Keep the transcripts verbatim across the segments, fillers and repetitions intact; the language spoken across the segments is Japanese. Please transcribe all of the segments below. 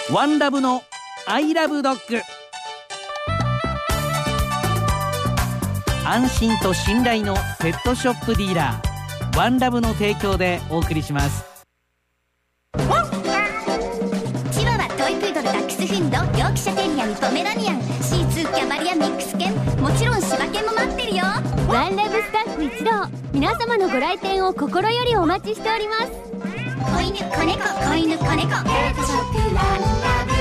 ワンラブのアイラブドッグ。安心と信頼のペットショップディーラー、ワンラブの提供でお送りします。 チワワ、トイプードル、ダックスフンド、ヨークシャテリアン、ポメラニアン、シーツー、キャバリア、ミックス犬、もちろん柴犬も待ってるよ。 ワンラブスタッフ一同、皆様のご来店を心よりお待ちしております。 子犬、子猫、子犬、子猫、ペットショップワンラブ。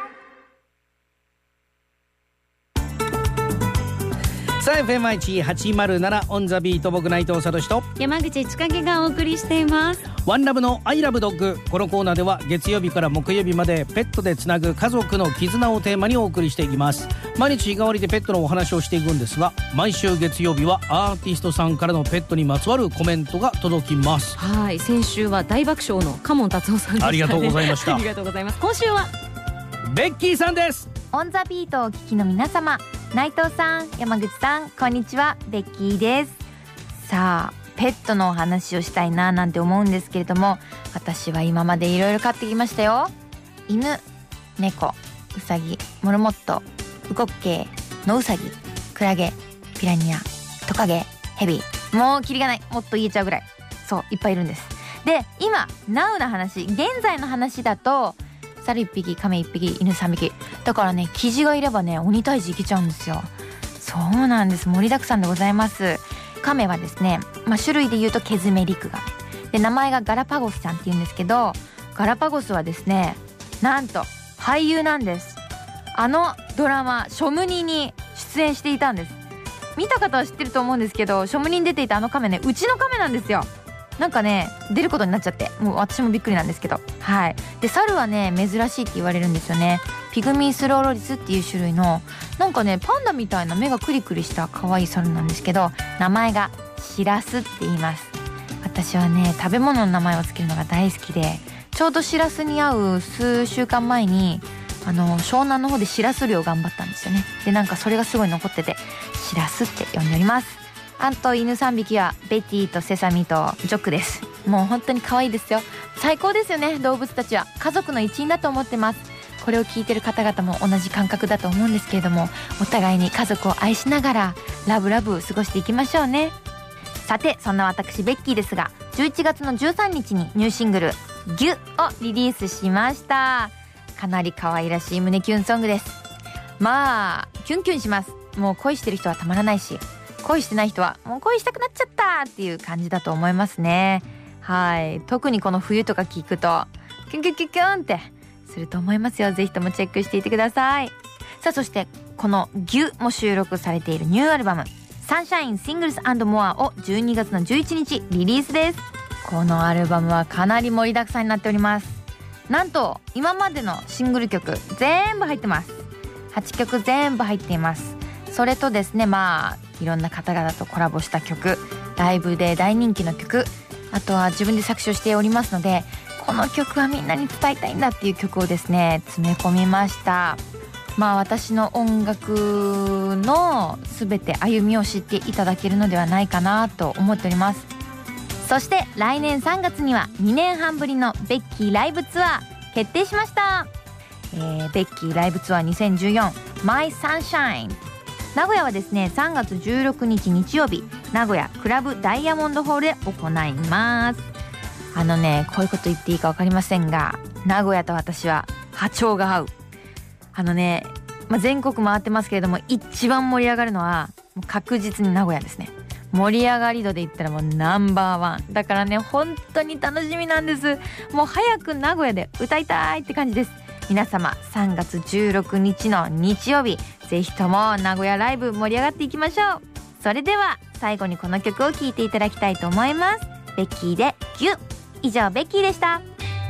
さあ エフエムアイチはちまるなな オンザビート、僕内藤聡と山口千景がお送りしています。 ワンラブのアイラブドッグ。このコーナーでは月曜日から木曜日までペットでつなぐ家族の絆をテーマにお送りしていきます。毎日日替わりでペットのお話をしていくんですが、毎週月曜日はアーティストさんからのペットにまつわるコメントが届きます。 はい、先週は大爆笑のカモン達夫さんでしたね。 ありがとうございましたありがとうございます。今週はベッキーさんです。 オンザビートをお聞きの皆様、内藤さん、山口さん、こんにちは、ベッキーです。さあ、ペットのお話をしたいななんて思うんですけれども、私は今までいろいろ飼ってきましたよ。犬、猫、ウサギ、モルモット、ウコッケイ、ノウサギ、クラゲ、ピラニア、トカゲ、ヘビ、もうキリがない、もっと言えちゃうぐらい、そういっぱいいるんです。で、今ナウな話、現在の話だと猿いっぴき、亀いっぴき、犬さんびきだからね、キジがいればね、鬼退治いけちゃうんですよ。そうなんです、盛りだくさんでございます。亀はですね、まあ、種類で言うとケズメリクガメで、名前がガラパゴスちゃんって言うんですけど、ガラパゴスはですね、なんと俳優なんです。あのドラマショムニに出演していたんです。見た方は知ってると思うんですけど、ショムニに出ていたあの亀ね、うちの亀なんですよ。なんかね、出ることになっちゃって、もう私もびっくりなんですけど、はい。で、猿はね、珍しいって言われるんですよね。ピグミースローロリスっていう種類の、なんかね、パンダみたいな目がクリクリした可愛い猿なんですけど、名前がシラスって言います。私はね、食べ物の名前をつけるのが大好きで、ちょうどシラスに会う数週間前に、あの湘南の方でシラス漁頑張ったんですよね。で、なんかそれがすごい残ってて、シラスって呼んでおります。あと犬さんびきはベティとセサミとジョックです。もう本当に可愛いですよ。最高ですよね。動物たちは家族の一員だと思ってます。これを聞いてる方々も同じ感覚だと思うんですけれども、お互いに家族を愛しながらラブラブ過ごしていきましょうね。さて、そんな私ベッキーですが、じゅういちがつのじゅうさんにちにニューシングルギュをリリースしました。かなり可愛らしい胸キュンソングです。まあキュンキュンします。もう恋してる人はたまらないし、恋してない人はもう恋したくなっちゃったっていう感じだと思いますね。はい、特にこの冬とか聞くとキュンキュンキュンキュンってすると思いますよ。ぜひともチェックしていてください。さあ、そしてこのギュも収録されているニューアルバムサンシャインシングルス&モアをじゅうにがつのじゅういちにちリリースです。このアルバムはかなり盛りだくさんになっております。なんと今までのシングル曲全部入ってます。はちきょく全部入っています。それとですね、まあいろんな方々とコラボした曲、ライブで大人気の曲、あとは自分で作詞をしておりますので、この曲はみんなに伝えたいんだっていう曲をですね、詰め込みました。まあ私の音楽の全て歩みを知っていただけるのではないかなと思っております。そして来年さんがつにはにねんはんぶりのベッキーライブツアー決定しました。えー、ベッキーライブツアーにせんじゅうよん My Sunshine、名古屋はですね、さんがつじゅうろくにち日曜日、名古屋クラブダイヤモンドホールで行います。あのね、こういうこと言っていいか分かりませんが、名古屋と私は波長が合う。あのね、まあ、全国回ってますけれども、一番盛り上がるのはもう確実に名古屋ですね。盛り上がり度で言ったらもうナンバーワンだからね、本当に楽しみなんです。もう早く名古屋で歌いたいって感じです。皆様さんがつじゅうろくにちの日曜日、ぜひとも名古屋ライブ盛り上がっていきましょう。それでは最後にこの曲を聴いていただきたいと思います。ベッキーでギュ。以上ベッキーでした。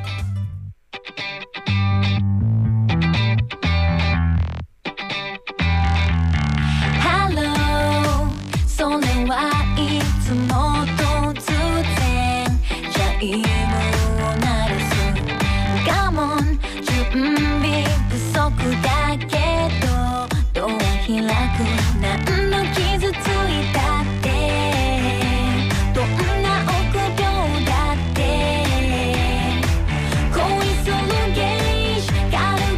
ハロー、それはいつも突然チャイムを鳴らす我慢、準備不足だけどドア開く、何の傷ついたってどんな臆病だって恋するゲージ軽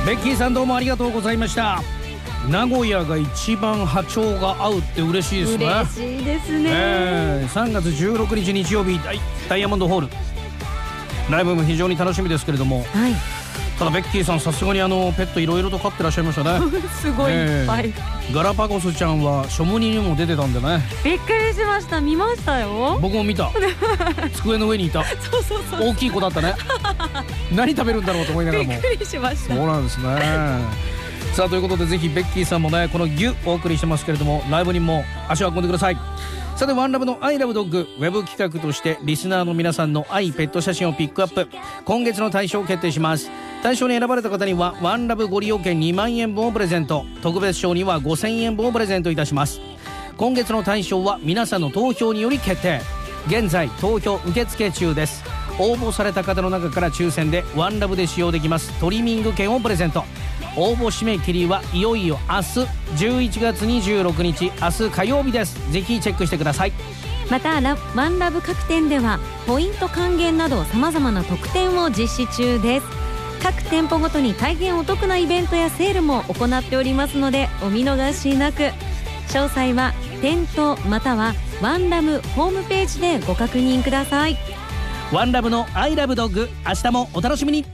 ベッキーさんどうもありがとうございました。名古屋が一番波長が合うって嬉しいですね。 嬉しいですね、 えー、さんがつじゅうろくにち日曜日ダイ、ダイヤモンドホールライブも非常に楽しみですけれども、 はい、 ただベッキーさんさすがにあのペットいろいろと飼ってらっしゃいましたねすごいいっぱい、 えー、ガラパゴスちゃんはショムニにも出てたんでね。 びっくりしました。見ましたよ。 僕も見た机の上にいたそうそうそう、 大きい子だったね何食べるんだろうと思いながらもびっくりしました。 そうなんですねさあということでぜひベッキーさんもねこのギュお送りしてますけれどもライブにも足を運んでください。さてワンラブのアイラブドッグウェブ企画としてリスナーの皆さんの愛ペット写真をピックアップ。今月の対象を決定します。対象に選ばれた方にはワンラブご利用券にまんえんぶんをプレゼント。特別賞にはごせんえんぶんをプレゼントいたします。今月の対象は皆さんの投票により決定。現在投票受付中です。応募された方の中から抽選でワンラブで使用できますトリミング券をプレゼント。応募締め切りはいよいよ明日じゅういちがつにじゅうろくにち明日火曜日です。ぜひチェックしてください。 またラワンラブ各店ではポイント還元などさまざまな特典を実施中です。各店舗ごとに大変お得なイベントやセールも行っておりますのでお見逃しなく。詳細は店頭またはワンラブホームページでご確認ください。 ワンラブのアイラブドッグ明日もお楽しみに。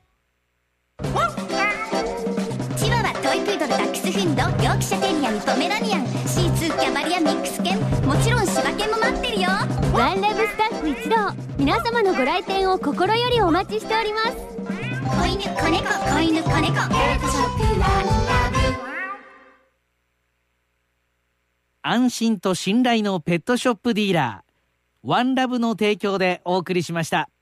チワワ、トイプードル、ダックスフンド、ヨークシャテリアン、ポメラニアン、シーツー、キャバリアミックス犬、もちろん柴犬も待ってるよ。 ワンラブスタッフ一同、皆様のご来店を心よりお待ちしております。 子犬、子猫、子犬、子猫、ペットショップワンラブ。 安心と信頼のペットショップディーラーワンラブの提供でお送りしました。